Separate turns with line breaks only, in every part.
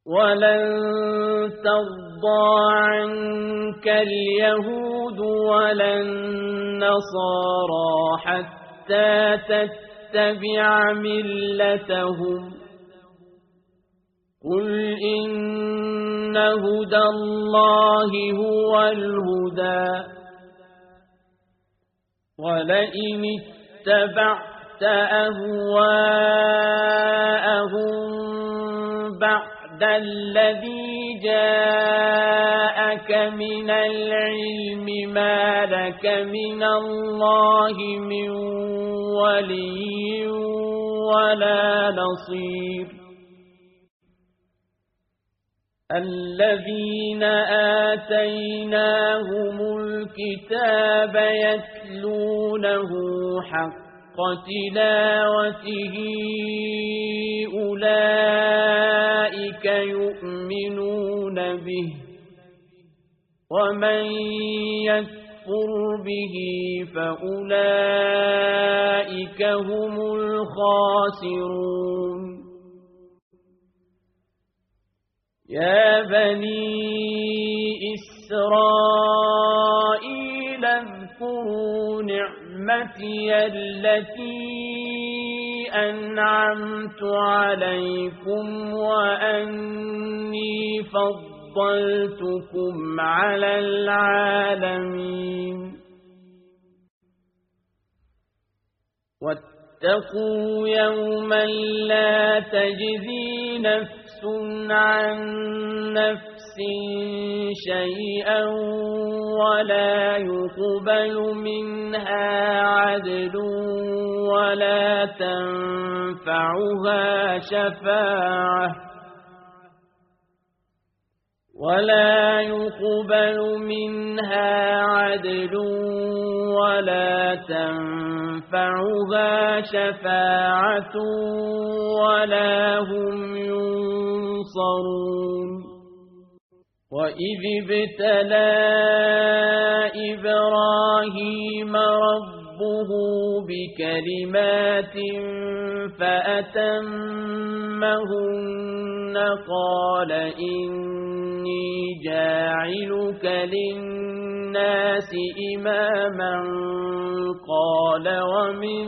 ولن ترضى عنك اليهود ولا النصارى حتى تتبع ملتهم قل إن هدى الله هو الهدى ولئن اتبعت أهواءهم بعد الذي جاءك من العلم ما لك من الله من ولي ولا نصير الذين آتيناهم الكتاب يتلونه حق تلاوته أولئك يؤمنون به ومن يكفر به فأولئك هم الخاسرون يا بني إسرائيل اذكروا نعمتي التي أنعمت عليكم وأني فضلتكم على العالمين واتقوا يوما لا تجزي نفس عن نفس شيئا ولا يقبل منها عدل ولا تنفعها شفاعة ولا هم ينصرون وإذ ابتلى إبراهيم ربه بكلمات فأتمهن قال إني جاعلك للناس إماما قال ومن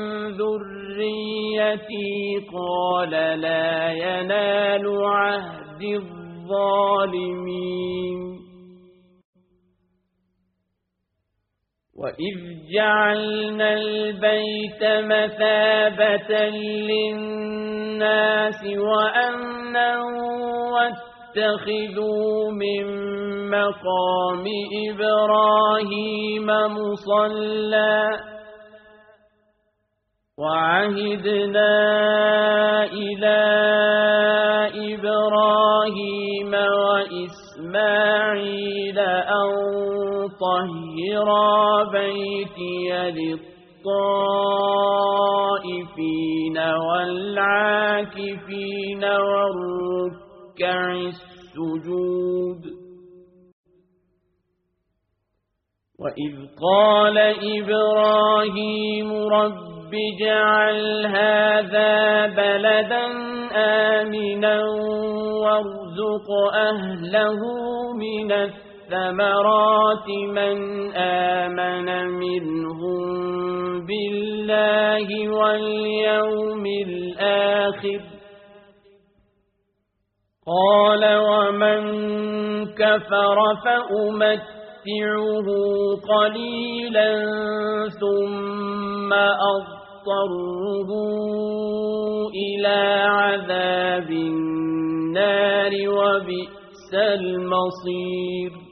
ذريتي قال لا ينال عهد الظالمين وإذ جعلنا البيت مثابة للناس وأمنا واتخذوا من مقام إبراهيم مصلى وعهدنا إلى إبراهيم وإسماعيل أن طهرا بيتي للطائفين والعاكفين والركع السجود وإذ قال إبراهيم رب اجعل هذا بلدا آمنا وارزق أهله من الثمرات من آمن منهم بالله واليوم الآخر قال ومن كفر فأمتعه قليلا ثم أضطره إلى عذاب النار وبئس المصير